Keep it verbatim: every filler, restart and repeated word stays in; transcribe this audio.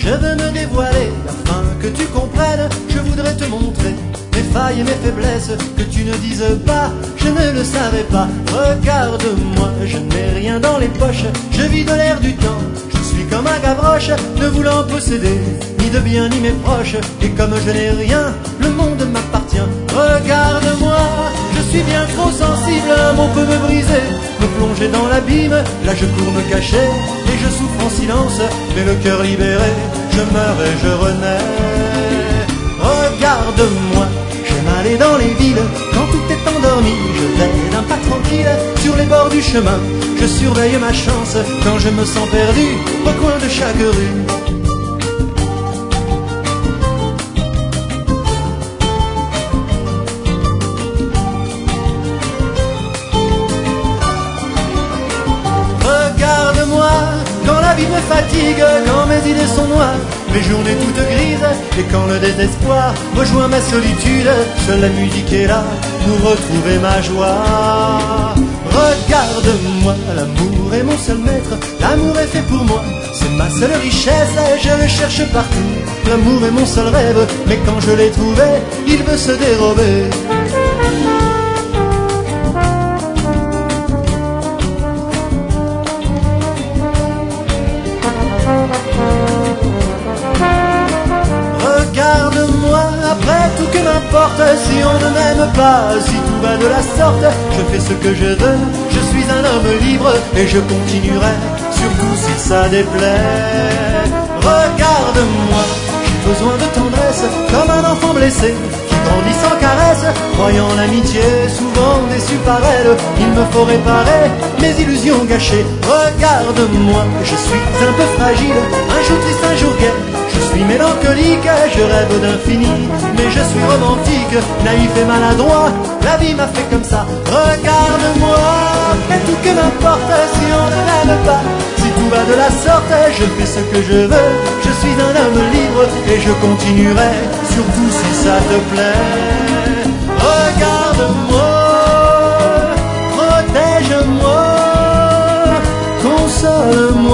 je veux me dévoiler afin que tu comprennes. Je voudrais te montrer mes failles et mes faiblesses, que tu ne dises pas, je ne le savais pas. Regarde-moi, je n'ai rien dans les poches, je vis de l'air du temps. Je suis comme un gavroche, ne voulant posséder ni de bien ni mes proches. Et comme je n'ai rien, le monde m'appartient. Regarde-moi, je suis bien trop sensible, un mot peut me briser, me plonger dans l'abîme. Là je cours me cacher et je souffre en silence, mais le cœur libéré, je meurs et je renais. Regarde-moi, j'aime aller dans les villes, quand tout est endormi, je vais d'un pas tranquille sur les bords du chemin. Je surveille ma chance quand je me sens perdu au coin de chaque rue. Regarde-moi, quand la vie me fatigue, quand mes idées sont noires, mes journées toutes grises, et quand le désespoir rejoint ma solitude, seule la musique est là pour retrouver ma joie. Regarde-moi, l'amour est mon seul maître, l'amour est fait pour moi, c'est ma seule richesse, je le cherche partout. L'amour est mon seul rêve, mais quand je l'ai trouvé, il veut se dérober. Regarde-moi, après tout que m'importe si on ne m'aime pas, si tout va de la sorte, je fais ce que je veux, je suis un homme libre et je continuerai, surtout si ça déplaît. Regarde-moi, j'ai besoin de tendresse, comme un enfant blessé, qui grandit sans caresse, croyant l'amitié, souvent déçu par elle. Il me faut réparer mes illusions gâchées. Regarde-moi, je suis un peu fragile, un jour triste, un jour gai. Je suis mélancolique, je rêve d'infini, mais je suis romantique, naïf et maladroit, la vie m'a fait comme ça. Regarde-moi, mais tout que m'importe si on ne m'aime pas, si tout va de la sorte, je fais ce que je veux, je suis un homme libre et je continuerai, surtout si ça te plaît. Regarde-moi, protège-moi, console-moi.